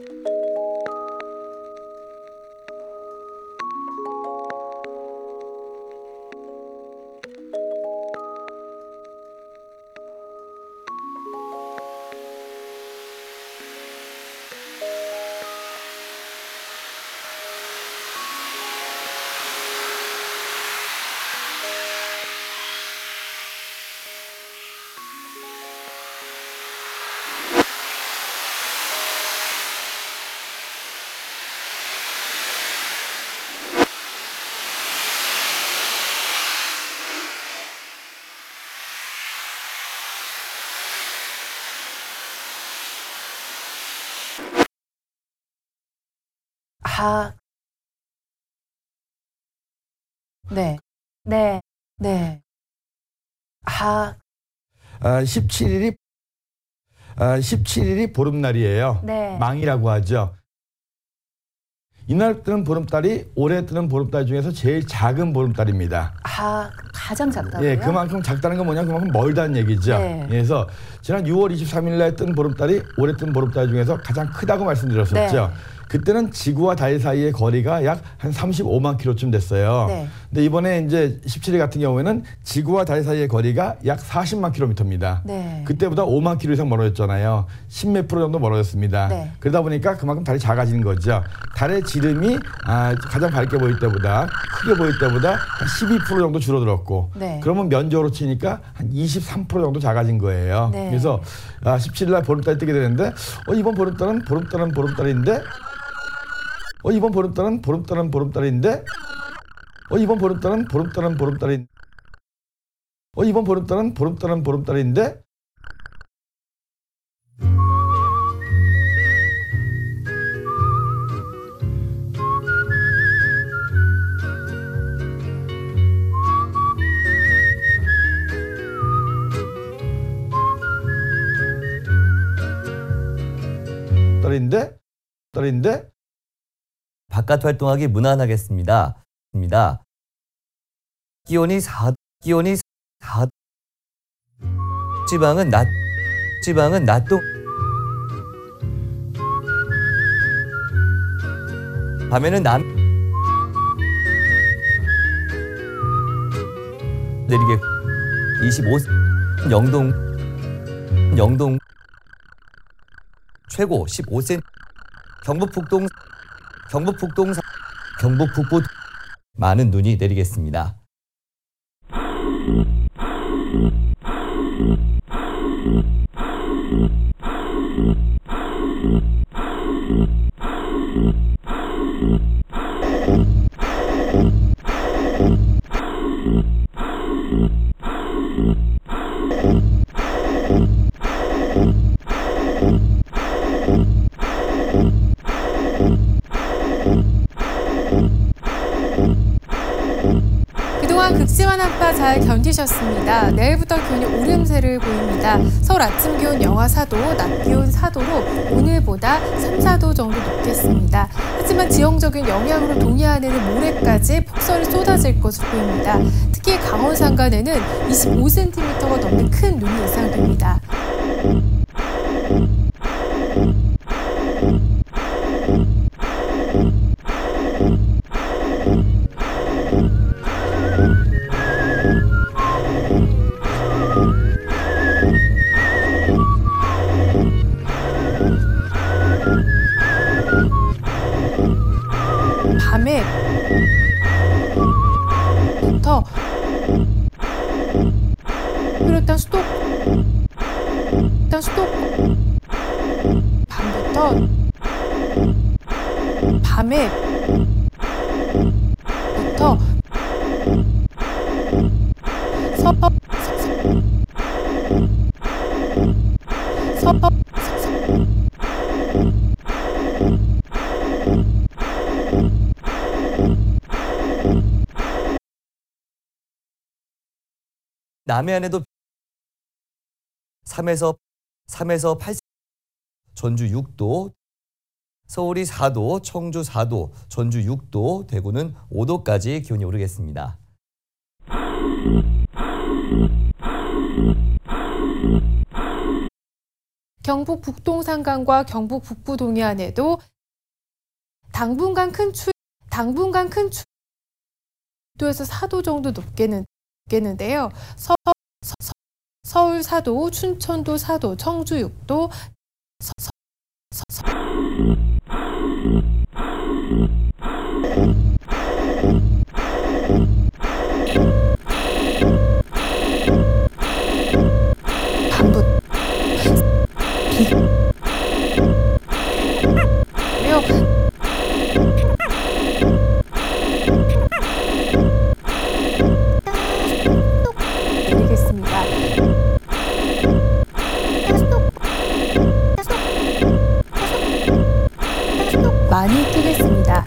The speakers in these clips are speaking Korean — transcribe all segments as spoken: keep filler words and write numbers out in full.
하. 네. 네. 네. 하. 아, 십칠 일이 아, 십칠 일이 보름날이에요. 네. 망이라고 하죠. 이날 뜨는 보름달이 올해 뜨는 보름달 중에서 제일 작은 보름달입니다. 아, 가장 작다고요? 예, 그만큼 작다는 건 뭐냐? 그만큼 멀다는 얘기죠. 네. 그래서 지난 유월 이십삼일 날 뜬 보름달이 올해 뜬 보름달 중에서 가장 크다고 말씀드렸었죠. 네. 그때는 지구와 달 사이의 거리가 약 한 삼십오만 킬로미터쯤 됐어요. 네. 근데 이번에 이제 십칠 일 같은 경우에는 지구와 달 사이의 거리가 약 사십만 킬로미터입니다. 네. 그때보다 오만 킬로미터 이상 멀어졌잖아요. 십몇 프로 정도 멀어졌습니다. 네. 그러다 보니까 그만큼 달이 작아지는 거죠. 달의 지름이 아, 가장 밝게 보일 때보다 크게 보일 때보다 한 십이 퍼센트 정도 줄어들었고 네. 그러면 면적으로 치니까 한 이십삼 퍼센트 정도 작아진 거예요. 네. 그래서 아, 십칠 일 날 보름달이 뜨게 되는데 어, 이번 보름달은 보름달은 보름달인데 어, 이번 보름달은 보름달은 보름달인데 어, 이번 보름달은 보름달은 보름달인 어, 이번 보름달은 보름달은 보름달인데 달인데 달인데 바깥 활동하기 무난하겠습니다. 입니다. 기온이 사 기온이 사 지방은 낮 지방은 낮동 밤에는 남 내리게 이십오 영동 영동 최고 십오 센티미터 경북 북동 경북 북동 경북 북부 많은 눈이 내리겠습니다. 그동안 극심한 한파 잘 견디셨습니다. 내일부터 기온이 오름세를 보입니다. 서울 아침 기온 영하 사 도, 낮 기온 사 도로 오늘보다 삼, 사 도 정도 높겠습니다. 하지만 지형적인 영향으로 동해안에는 모레까지 폭설이 쏟아질 것으로 보입니다. 특히 강원 산간에는 이십오 센티미터가 넘는 큰 눈이 예상됩니다. 밤에부터 일단 수도 일단 수도 밤부터 밤에부터 서 서 남해안에도 삼에서 삼에서 팔 전주 육 도, 서울이 사 도, 청주 사 도, 전주 육 도, 대구는 오 도까지 기온이 오르겠습니다. 경북 북동산간과 경북 북부 동해안에도 당분간 큰 추위, 당분간 큰 추위 육 도에서 사 도 정도 높게는, 높겠는데요. 서, 서, 서, 서울 사 도, 춘천도 사 도, 청주 육 도, 서, 서, 서, 서. 밤부 내리겠습니다. 많이 끼겠습니다.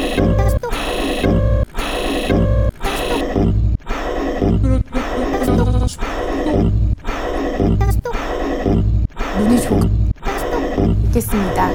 눈이 조금 있겠습니다.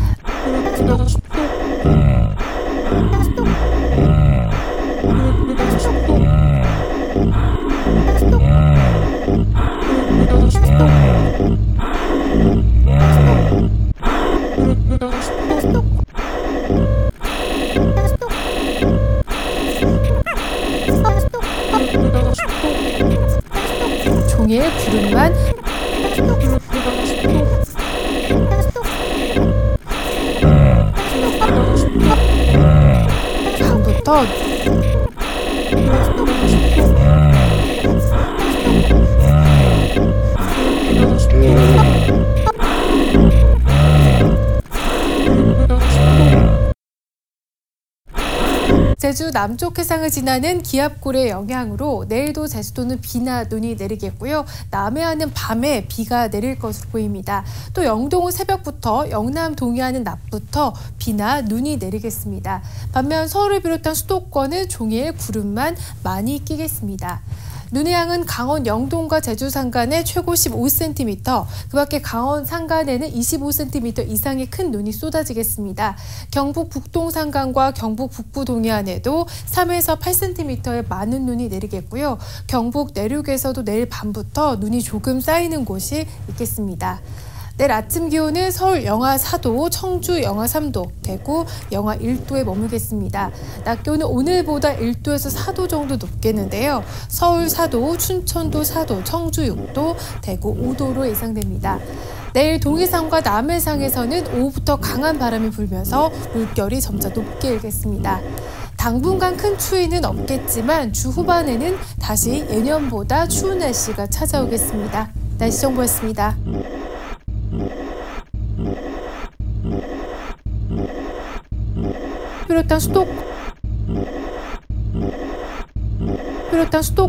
종이에 구름만 밤부터 제주 남쪽 해상을 지나는 기압골의 영향으로 내일도 제주도는 비나 눈이 내리겠고요. 남해안은 밤에 비가 내릴 것으로 보입니다. 또 영동은 새벽부터, 영남 동해안은 낮부터 비나 눈이 내리겠습니다. 반면 서울을 비롯한 수도권은 종일 구름만 많이 끼겠습니다. 눈의 양은 강원 영동과 제주 산간에 최고 십오 센티미터, 그 밖에 강원 산간에는 이십오 센티미터 이상의 큰 눈이 쏟아지겠습니다. 경북 북동 산간과 경북 북부 동해안에도 삼에서 팔 센티미터의 많은 눈이 내리겠고요. 경북 내륙에서도 내일 밤부터 눈이 조금 쌓이는 곳이 있겠습니다. 내일 아침 기온은 서울 영하 사 도, 청주 영하 삼 도, 대구 영하 일 도에 머물겠습니다. 낮 기온은 오늘보다 일 도에서 사 도 정도 높겠는데요. 서울 사 도, 춘천도 사 도, 청주 육 도, 대구 오 도로 예상됩니다. 내일 동해상과 남해상에서는 오후부터 강한 바람이 불면서 물결이 점차 높게 일겠습니다. 당분간 큰 추위는 없겠지만 주 후반에는 다시 예년보다 추운 날씨가 찾아오겠습니다. 날씨 정보였습니다. 비롯한 수도 비롯한 수도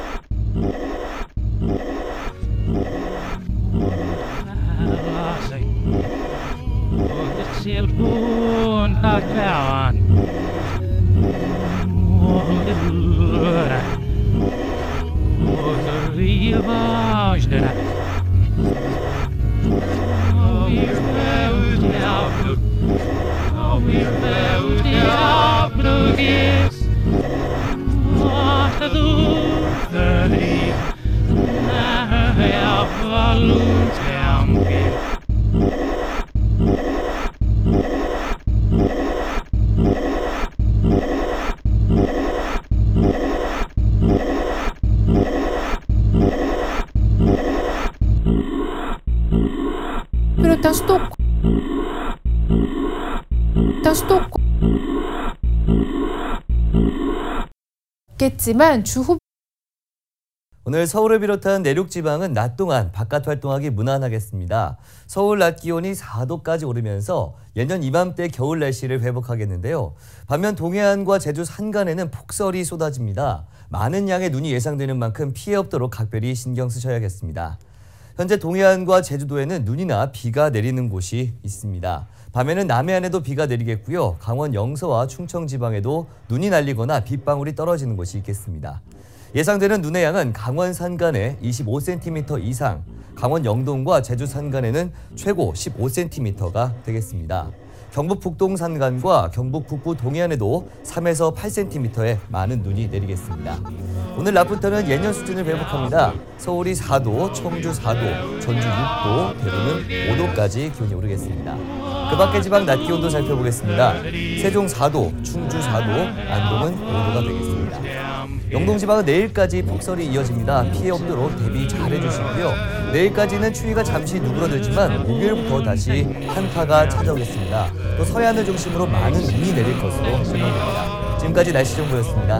비롯한 수도 비롯한 수도 겠지만 주후 오늘 서울을 비롯한 내륙 지방은 낮 동안 바깥 활동하기 무난하겠습니다. 서울 낮 기온이 사 도까지 오르면서 예년 이맘때 겨울 날씨를 회복하겠는데요. 반면 동해안과 제주 산간에는 폭설이 쏟아집니다. 많은 양의 눈이 예상되는 만큼 피해 없도록 각별히 신경 쓰셔야겠습니다. 현재 동해안과 제주도에는 눈이나 비가 내리는 곳이 있습니다. 밤에는 남해안에도 비가 내리겠고요. 강원 영서와 충청 지방에도 눈이 날리거나 빗방울이 떨어지는 곳이 있겠습니다. 예상되는 눈의 양은 강원 산간에 이십오 센티미터 이상, 강원 영동과 제주 산간에는 최고 십오 센티미터가 되겠습니다. 경북 북동산간과 경북 북부 동해안에도 삼에서 팔 센티미터의 많은 눈이 내리겠습니다. 오늘 낮부터는 예년 수준을 회복합니다. 서울이 사 도, 청주 사 도, 전주 육 도, 대구는 오 도까지 기온이 오르겠습니다. 그 밖의 지방 낮 기온도 살펴보겠습니다. 세종 사 도, 충주 사 도, 안동은 오 도가 되겠습니다. 영동지방은 내일까지 폭설이 이어집니다. 피해 없도록 대비 잘 해주시고요. 내일까지는 추위가 잠시 누그러들지만 목요일부터 다시 한파가 찾아오겠습니다. 또 서해안을 중심으로 많은 눈이 내릴 것으로 전망됩니다. 지금까지 날씨 정보였습니다.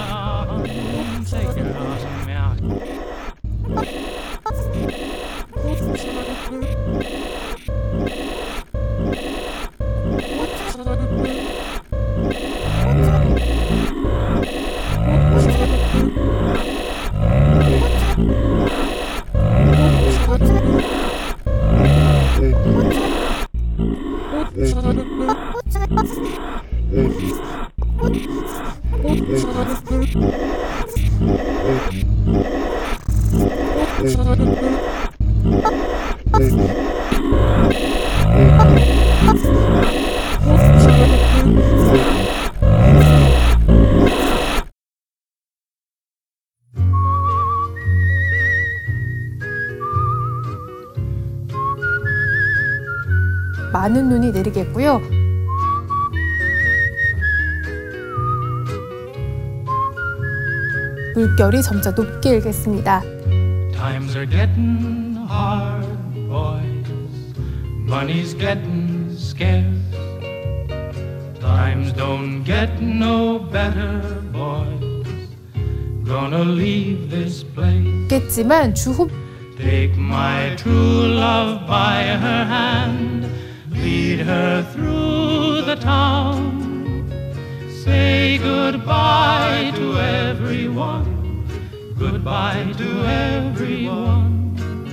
많은 눈이 내리겠고요. 물결이 점차 높게 일겠습니다. Times are getting hard, boys. Money's getting scarce. Times don't get no better, boys. Gonna leave this place. 겠지만 주호 Take my true love by her hand. Lead her through the town. Say goodbye to everyone. Goodbye to everyone.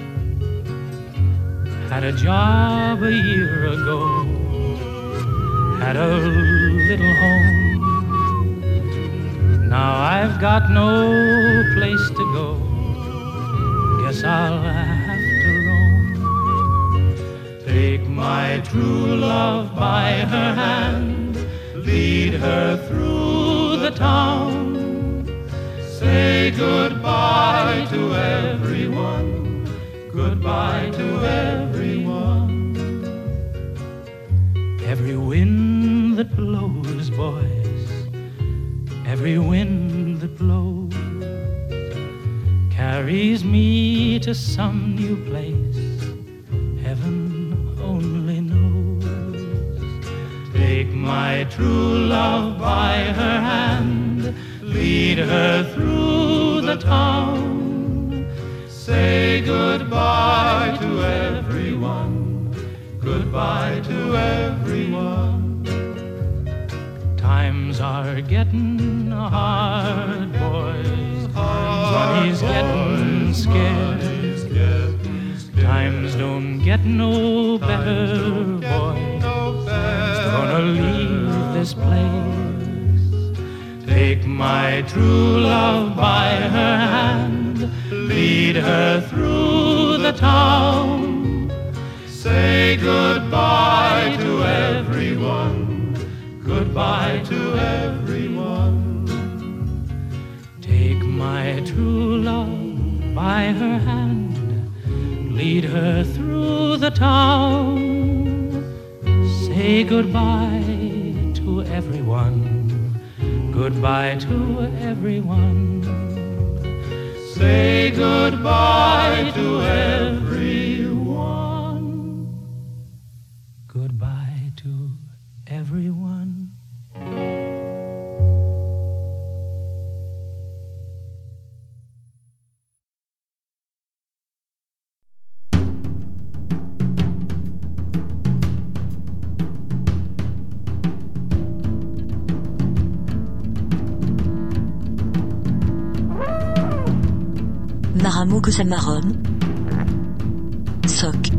Had a job a year ago. Had a little home. Now I've got no place to go. Guess I'll have to roam. Take my true love by her hand. Lead her through the town. Say goodbye to everyone. Goodbye to everyone. Every wind that blows, boys. Every wind that blows carries me to some new place. Heaven only knows. Take my true love by her hand. Lead her through the town. Say goodbye to everyone. Goodbye to everyone. Times are getting hard, boys. Money's getting scarce. Times don't get no better, boys. Gonna leave this place. Take my true love by her hand. Lead her through the town. Say goodbye to everyone. Goodbye to everyone. Take my true love by her hand. Lead her through the town. Say goodbye to everyone. Goodbye to everyone. Say goodbye to everyone. Goodbye to everyone. Maramogo Samaron, Soc.